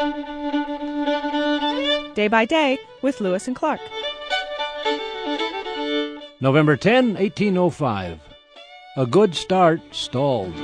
Day by Day with Lewis and Clark. November 10, 1805. A good start stalled.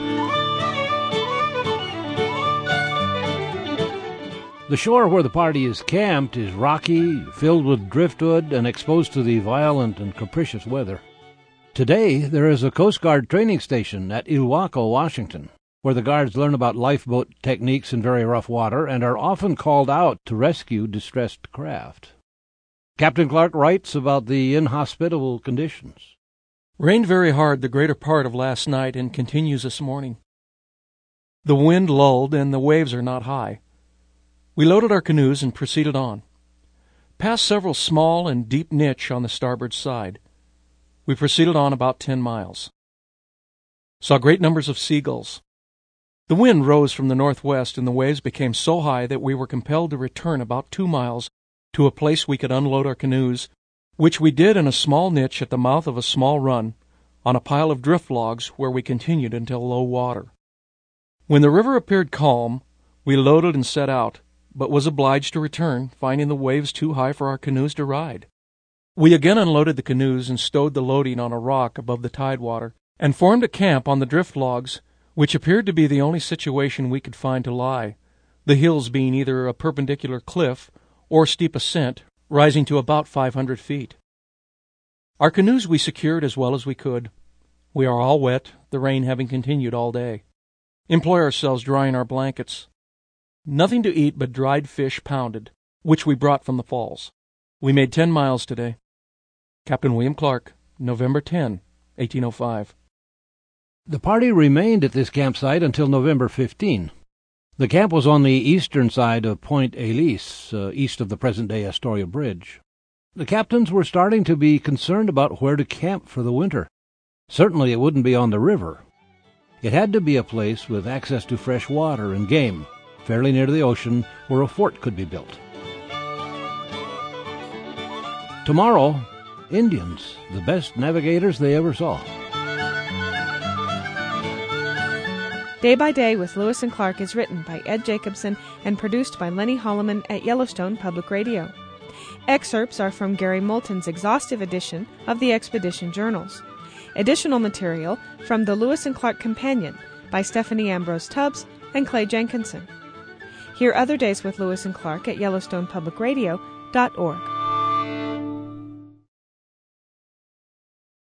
The shore where the party is camped is rocky, filled with driftwood, and exposed to the violent and capricious weather. Today, there is a Coast Guard training station at Ilwaco, Washington, where the guards learn about lifeboat techniques in very rough water and are often called out to rescue distressed craft. Captain Clark writes about the inhospitable conditions. Rained very hard the greater part of last night and continues this morning. The wind lulled and the waves are not high. We loaded our canoes and proceeded on. Past several small and deep niche on the starboard side. We proceeded on about 10 miles. Saw great numbers of seagulls. The wind rose from the northwest and the waves became so high that we were compelled to return about 2 miles to a place we could unload our canoes, which we did in a small niche at the mouth of a small run, on a pile of drift logs where we continued until low water. When the river appeared calm, we loaded and set out, but was obliged to return, finding the waves too high for our canoes to ride. We again unloaded the canoes and stowed the loading on a rock above the tidewater, and formed a camp on the drift logs, which appeared to be the only situation we could find to lie, the hills being either a perpendicular cliff or steep ascent, rising to about 500 feet. Our canoes we secured as well as we could. We are all wet, the rain having continued all day. Employ ourselves drying our blankets. Nothing to eat but dried fish pounded, which we brought from the falls. We made 10 miles today. Captain William Clark, November 10, 1805. The party remained at this campsite until November 15. The camp was on the eastern side of Point Elise, east of the present-day Astoria Bridge. The captains were starting to be concerned about where to camp for the winter. Certainly it wouldn't be on the river. It had to be a place with access to fresh water and game, fairly near to the ocean, where a fort could be built. Tomorrow, Indians, the best navigators they ever saw. Day by Day with Lewis and Clark is written by Ed Jacobson and produced by Lenny Holloman at Yellowstone Public Radio. Excerpts are from Gary Moulton's exhaustive edition of the Expedition Journals. Additional material from the Lewis and Clark Companion by Stephanie Ambrose Tubbs and Clay Jenkinson. Hear other days with Lewis and Clark at YellowstonePublicRadio.org.